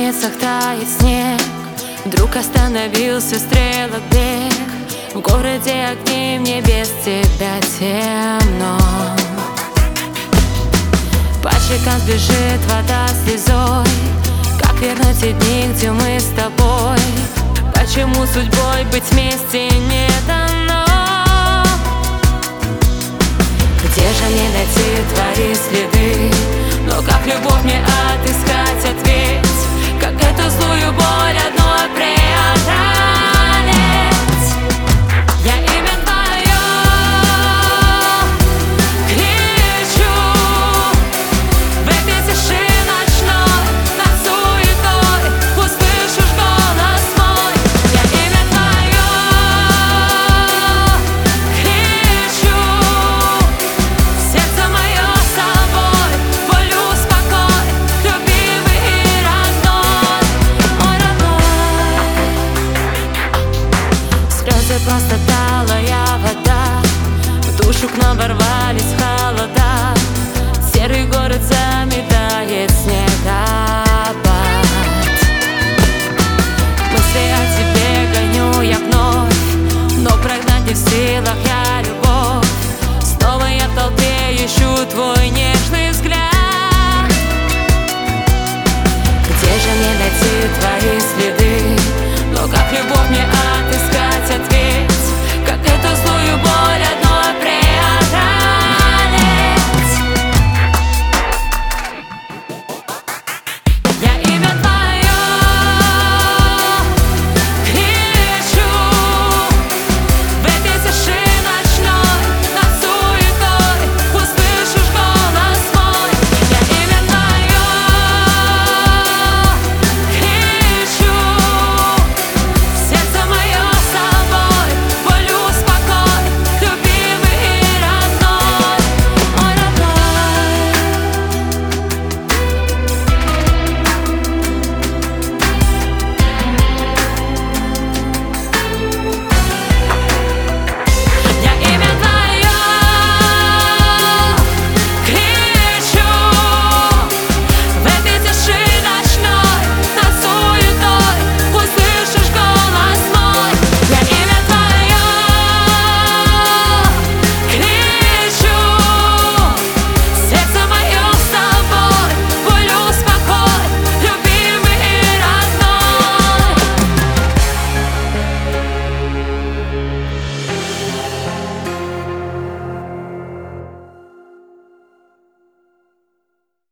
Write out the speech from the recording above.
улицах тает снег, вдруг остановился стрелок бег. В городе огни, мне без тебя темно. По щекам сбежит вода слезой. Как вернуть те дни, где мы с тобой? Почему судьбой быть вместе не дано? Где же мне найти твои следы? Но как любовь мне отыскать ответь? Как эту злую боль одной преодолеть? Я имя твое кричу в этой тиши ночной, над суетой услышишь голос мой. Я имя твое кричу, сердце мое с тобой, боль успокой, любимый и родной, мой родной. Слезы просто талая вода, в душу к нам ворвались холода. Серый город заметает снега.